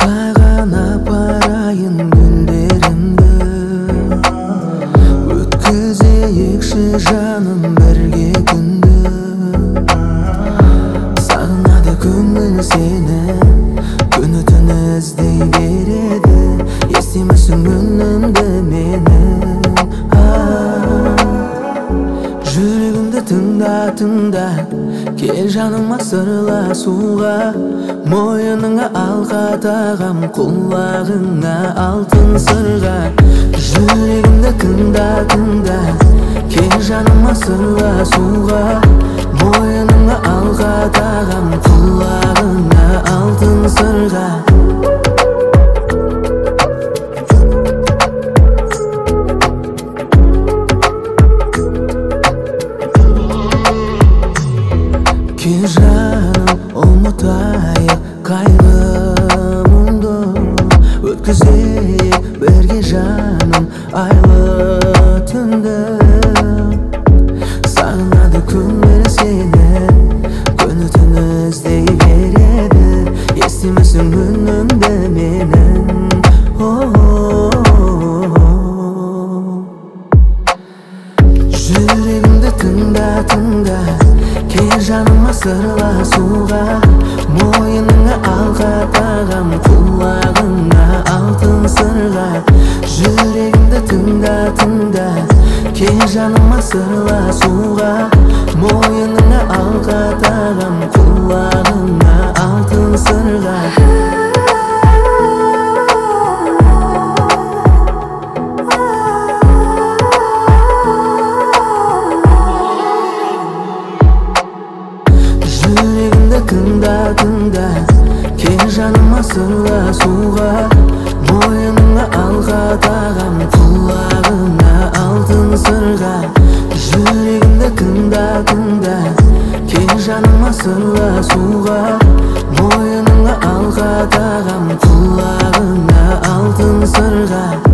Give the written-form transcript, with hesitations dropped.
Саған апарайын гүлдерімді, өткізейікші жаным бірге күнді. Сағынады көңіл сені, күні түні іздей береді. Естимісің үнімді менің, жүрегімді тыңда, тыңда. Кел жаныма сырласуға, мойыныңа алқа тағам, құлағыңа алтын сырға. Жүрегімді тыңда, тыңда. Кел жаныма сырласуға, мойыныңа алқа тағам, құлағыңа алтын сырға. Кел жаным, ұмытайық қайғы-мұңды, өткізейік бірге жаным айлы түнді. Сағынады көңіл сені, күні түні іздей береді. Естимісің үнімді менің, жүрегімді тыңда, тыңда. Кел жаныма сырласуға, мойыныңа алқа тағам, құлағыңа алтын сырға. Жүрегімді тыңда, тыңда. Кел жаныма сырласуға, мойыныңа алқа тағам, құлағыңа алтын сырға. Жүрегімді тыңда, тыңда. Кел жаныма сырласуға, мойыныңа алқа тағам, құлағыңа алтын сырға. Жүрегімді тыңда, тыңда. Кел жаныма сырласуға, мойыныңа алқа тағам, құлағыңа алтын сырға.